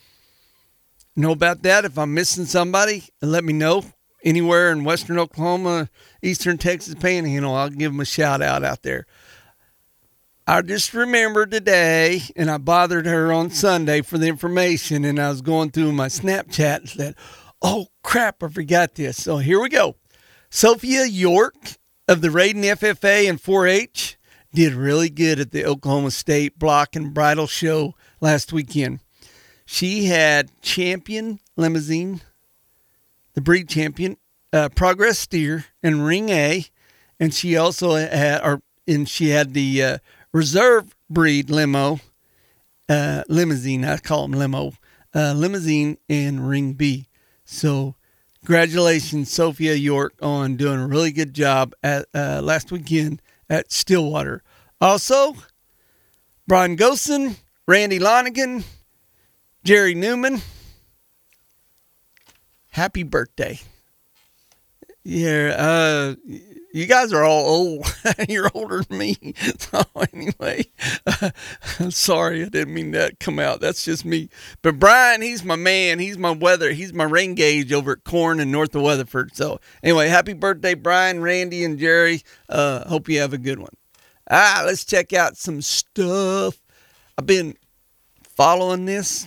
know about that. If I'm missing somebody, let me know. Anywhere in western Oklahoma, eastern Texas Panhandle, I'll give them a shout out out there. I just remembered today, and I bothered her on Sunday for the information, and I was going through my Snapchat and said, oh, crap, I forgot this. So here we go. Sophia York of the Raiden F F A and four H did really good at the Oklahoma State Block and Bridle Show last weekend. She had champion limousine, the breed champion, uh, Progress Steer, and Ring A, and she also had, or and she had the uh, reserve breed limo, uh, limousine. I call them limo, uh, limousine, and Ring B. So, congratulations, Sophia York, on doing a really good job at uh, last weekend at Stillwater. Also, Brian Gosen, Randy Lonigan, Jerry Newman, happy birthday. Yeah, uh, you guys are all old. You're older than me. So anyway, uh, I'm sorry, I didn't mean that to come out. That's just me. But Brian, he's my man. He's my weather. He's my rain gauge over at Corn and north of Weatherford. So anyway, happy birthday, Brian, Randy, and Jerry. Uh, hope you have a good one. Ah, let's check out some stuff. I've been following this.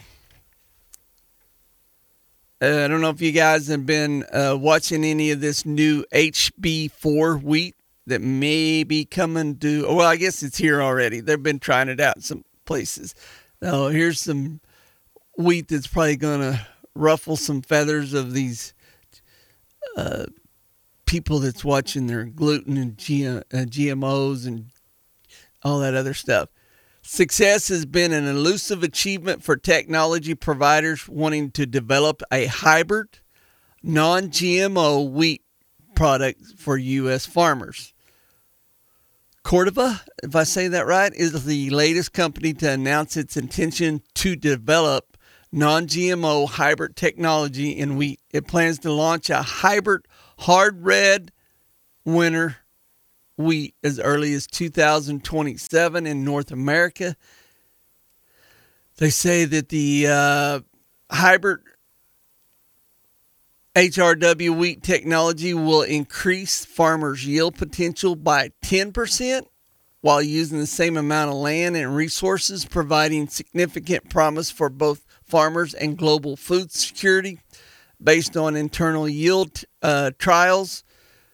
Uh, I don't know if you guys have been uh, watching any of this new H B four wheat that may be coming to, well, I guess it's here already. They've been trying it out in some places. Now, here's some wheat that's probably going to ruffle some feathers of these uh, people that's watching their gluten and G- uh, G M Os and all that other stuff. Success has been an elusive achievement for technology providers wanting to develop a hybrid, non-G M O wheat product for U S farmers. Corteva, if I say that right, is the latest company to announce its intention to develop non-G M O hybrid technology in wheat. It plans to launch a hybrid hard red winter wheat as early as two thousand twenty-seven in North America. They say that the uh, hybrid H R W wheat technology will increase farmers' yield potential by ten percent while using the same amount of land and resources, providing significant promise for both farmers and global food security. Based on internal yield uh, trials,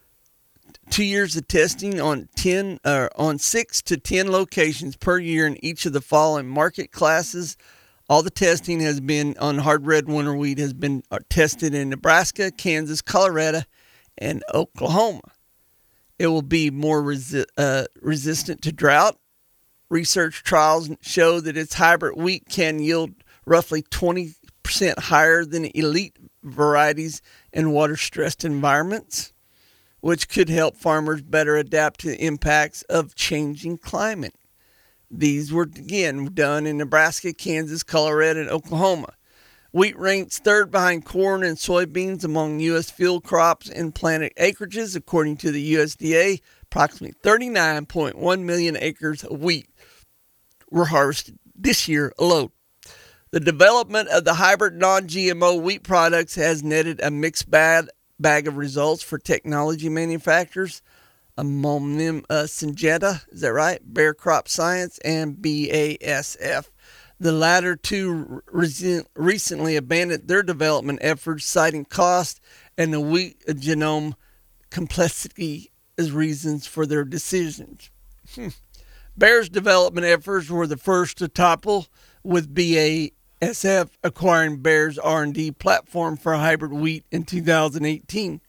two years of testing on ten uh, on six to ten locations per year in each of the following market classes. All the testing has been on hard red winter wheat has been tested in Nebraska, Kansas, Colorado, and Oklahoma. It will be more resi- uh, resistant to drought. Research trials show that its hybrid wheat can yield roughly twenty percent higher than elite varieties in water-stressed environments, which could help farmers better adapt to the impacts of changing climate. These were, again, done in Nebraska, Kansas, Colorado, and Oklahoma. Wheat ranks third behind corn and soybeans among U S field crops and planted acreages. According to the U S D A, approximately thirty-nine point one million acres of wheat were harvested this year alone. The development of the hybrid non-G M O wheat products has netted a mixed bag, bag of results for technology manufacturers. Among them, uh, Syngenta, is that right? Bayer Crop Science and B A S F. The latter two re- recently abandoned their development efforts, citing cost and the wheat genome complexity as reasons for their decisions. Hmm. Bayer's development efforts were the first to topple, with B A S F acquiring Bayer's R and D platform for hybrid wheat in two thousand eighteen.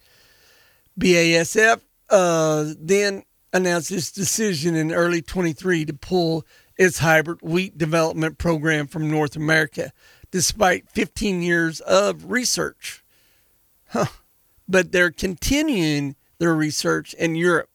B A S F Uh, then announced its decision in early twenty-three to pull its hybrid wheat development program from North America, despite fifteen years of research. Huh. But they're continuing their research in Europe.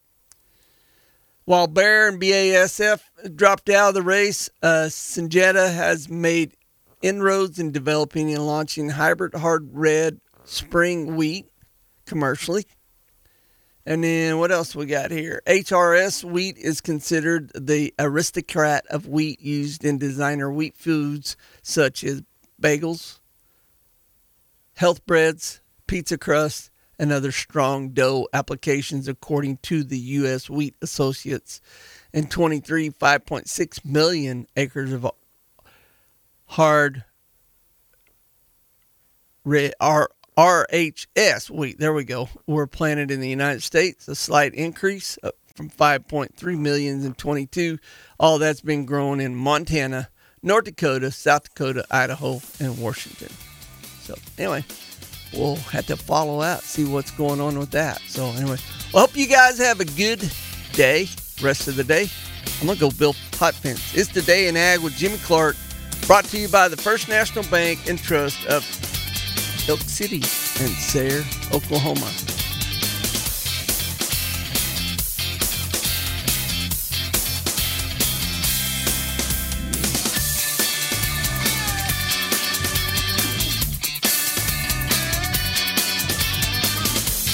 While Bayer and B A S F dropped out of the race, uh, Syngenta has made inroads in developing and launching hybrid hard red spring wheat commercially. And then what else we got here? H R S wheat is considered the aristocrat of wheat used in designer wheat foods such as bagels, health breads, pizza crust, and other strong dough applications, according to the U S Wheat Associates. In twenty-three, five point six million acres of hard R H S wheat, there we go, were planted in the United States, a slight increase from five point three million in twenty-two. All that's been grown in Montana, North Dakota, South Dakota, Idaho, and Washington. So anyway, we'll have to follow out, see what's going on with that. So anyway, well, I hope you guys have a good day, rest of the day. I'm going to go build hot fence. It's Today in Ag with Jimmy Clark, brought to you by the First National Bank and Trust of Elk City and Sayre, Oklahoma.